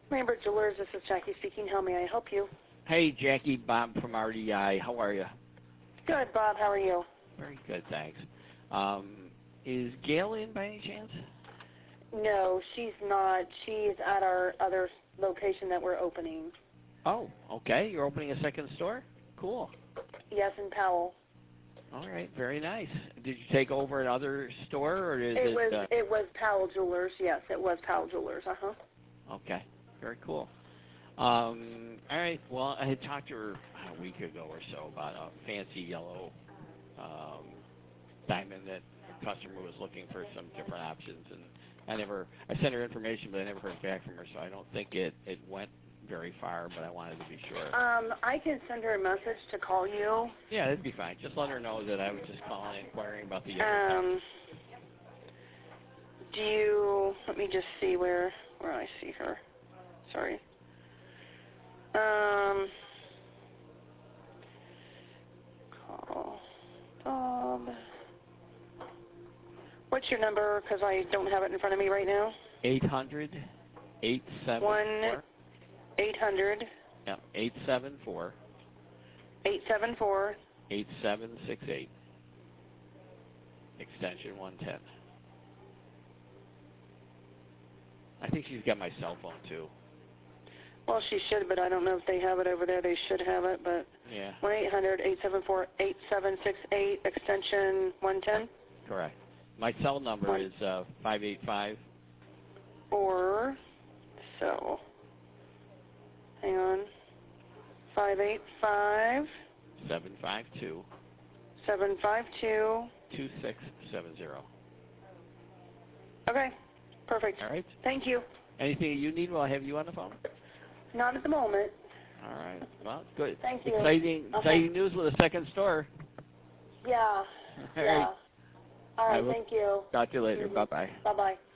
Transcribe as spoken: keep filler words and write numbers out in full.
Lambert Jewelers, this is Jackie speaking. How may I help you? Hey, Jackie, Bob from R D I. How are you? Good, Bob. How are you? Very good, thanks. Um, is Gail in by any chance? No, she's not. She's at our other location that we're opening. Oh, okay. You're opening a second store? Cool. Yes, in Powell. All right, very nice. Did you take over another store, or is It it? was uh, it was Powell Jewelers. Yes, it was Powell Jewelers. Uh huh. Okay, very cool. Um, all right. Well, I had talked to her a week ago or so about a fancy yellow um, diamond that a customer was looking for some different options, and I never. I sent her information, but I never heard back from her, so I don't think it it went very far. But I wanted to be sure. Um, I can send her a message to call you. Yeah, that'd be fine. Just let her know that I was just calling, inquiring about the yellow. Um, do you? Let me just see where where I see her. Sorry. Um, call Bob. What's your number? Because I don't have it in front of me right now. Eight hundred, eight seven four. One eight hundred. Yeah, eight seven four. Eight seven four. Eight seven six eight. Extension one ten. I think she's got my cell phone too. Well, she should, but I don't know if they have it over there. They should have it, but Yeah. one eight hundred eight seven four eight seven six eight, extension one ten. Correct. My cell number One. is uh, five eight five. Or so. Hang on. Five eight five seven five two. seven five two. two six seven zero. Okay. Perfect. All right. Thank you. Anything you need while I have you on the phone? Not at the moment. All right. Well, good. Thank you. Exciting, Okay. exciting news with a second store. Yeah. All yeah. right. All I right. will Thank you. Talk to you later. Mhm. Bye-bye. Bye-bye.